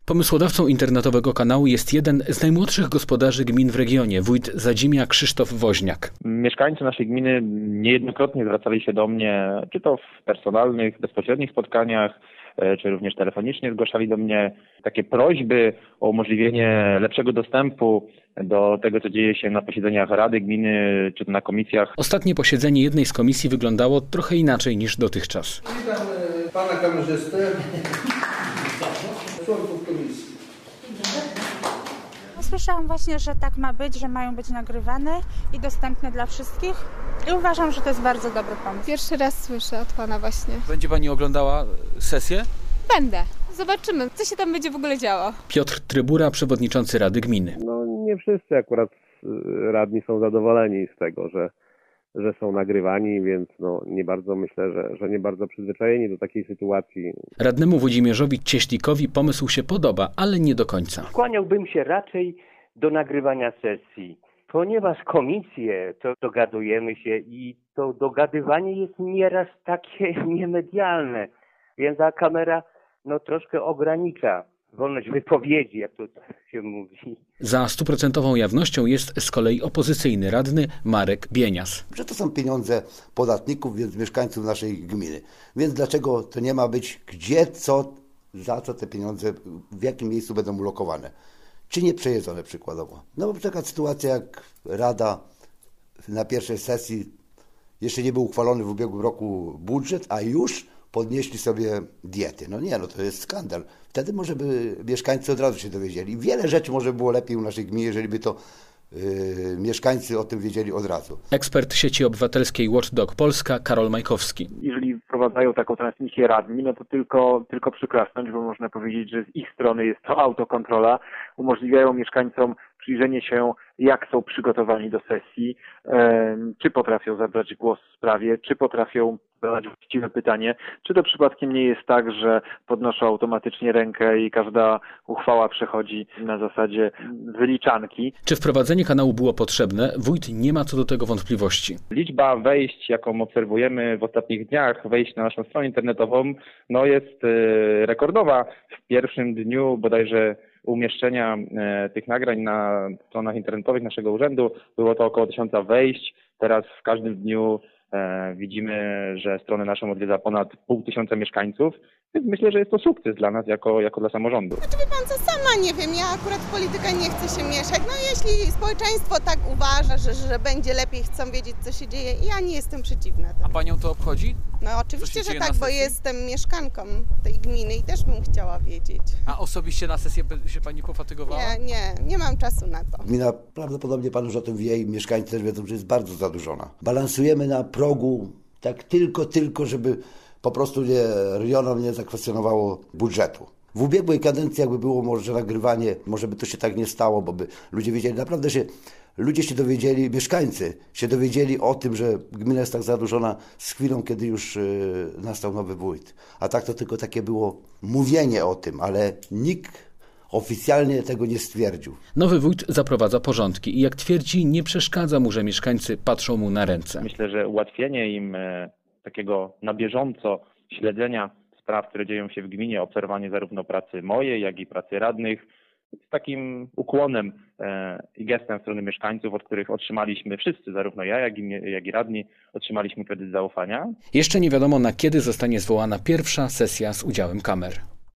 Pomysłodawcą internetowego kanału jest jeden z najmłodszych gospodarzy gmin w regionie, wójt Zadzimia Krzysztof Woźniak. Mieszkańcy naszej gminy niejednokrotnie zwracali się do mnie, czy to w personalnych, bezpośrednich spotkaniach, czy również telefonicznie zgłaszali do mnie takie prośby o umożliwienie lepszego dostępu do tego, co dzieje się na posiedzeniach Rady Gminy, czy na komisjach. Ostatnie posiedzenie jednej z komisji wyglądało trochę inaczej niż dotychczas. Witam pana kamerzystę, członków komisji. Słyszałam właśnie, że tak ma być, że mają być nagrywane i dostępne dla wszystkich. I uważam, że to jest bardzo dobry pomysł. Pierwszy raz słyszę od pana właśnie. Będzie pani oglądała sesję? Będę. Zobaczymy, co się tam będzie w ogóle działo. Piotr Trybura, przewodniczący Rady Gminy. Nie wszyscy akurat radni są zadowoleni z tego, że są nagrywani, więc nie bardzo myślę, że nie bardzo przyzwyczajeni do takiej sytuacji. Radnemu Włodzimierzowi Cieślikowi pomysł się podoba, ale nie do końca. Skłaniałbym się raczej do nagrywania sesji, ponieważ komisje, to dogadujemy się i to dogadywanie jest nieraz takie niemedialne, więc ta kamera troszkę ogranicza wolność wypowiedzi, jak to się mówi. Za 100% jawnością jest z kolei opozycyjny radny Marek Bienias. Że to są pieniądze podatników, więc mieszkańców naszej gminy. Więc dlaczego to nie ma być, gdzie, co, za co te pieniądze, w jakim miejscu będą ulokowane? Czy nie przejedzone przykładowo? Bo taka sytuacja jak Rada na pierwszej sesji, jeszcze nie był uchwalony w ubiegłym roku budżet, a już podnieśli sobie diety. To jest skandal. Wtedy może by mieszkańcy od razu się dowiedzieli. Wiele rzeczy może było lepiej u naszej gminy, jeżeli by to mieszkańcy o tym wiedzieli od razu. Ekspert sieci obywatelskiej Watchdog Polska Karol Majkowski. Jeżeli wprowadzają taką transmisję radni, to tylko przyklasnąć, bo można powiedzieć, że z ich strony jest to autokontrola. Umożliwiają mieszkańcom przyjrzenie się, jak są przygotowani do sesji, czy potrafią zabrać głos w sprawie, czy potrafią zadać właściwe pytanie, czy to przypadkiem nie jest tak, że podnoszą automatycznie rękę i każda uchwała przechodzi na zasadzie wyliczanki. Czy wprowadzenie kanału było potrzebne? Wójt nie ma co do tego wątpliwości. Liczba wejść, jaką obserwujemy w ostatnich dniach, wejść na naszą stronę internetową, jest rekordowa. W pierwszym dniu bodajże umieszczenia tych nagrań na stronach internetowych naszego urzędu było to około 1000 wejść. Teraz w każdym dniu widzimy, że stronę naszą odwiedza ponad 500 mieszkańców, więc myślę, że jest to sukces dla nas jako dla samorządu. Wie pan co, sama nie wiem, ja akurat w politykę nie chcę się mieszać. Jeśli społeczeństwo tak uważa, że będzie lepiej, chcą wiedzieć, co się dzieje, ja nie jestem przeciwna temu. A panią to obchodzi? Oczywiście, że tak, bo jestem mieszkanką tej gminy i też bym chciała wiedzieć. A osobiście na sesję się pani pofatygowała? Nie mam czasu na to. Gmina, prawdopodobnie pan już o tym wie i mieszkańcy też wiedzą, że jest bardzo zadłużona. Balansujemy na progu, tak tylko, żeby po prostu regionom nie zakwestionowało budżetu. W ubiegłej kadencji jakby było może nagrywanie, może by to się tak nie stało, bo by ludzie wiedzieli, naprawdę ludzie się dowiedzieli, mieszkańcy się dowiedzieli o tym, że gmina jest tak zadłużona z chwilą, kiedy już nastał nowy wójt. A tak to tylko takie było mówienie o tym, ale nikt oficjalnie tego nie stwierdził. Nowy wójt zaprowadza porządki i jak twierdzi, nie przeszkadza mu, że mieszkańcy patrzą mu na ręce. Myślę, że ułatwienie im takiego na bieżąco śledzenia spraw, które dzieją się w gminie, obserwowanie zarówno pracy mojej, jak i pracy radnych, z takim ukłonem i gestem w stronę mieszkańców, od których otrzymaliśmy wszyscy, zarówno ja, jak i radni, otrzymaliśmy kredyt zaufania. Jeszcze nie wiadomo, na kiedy zostanie zwołana pierwsza sesja z udziałem kamer.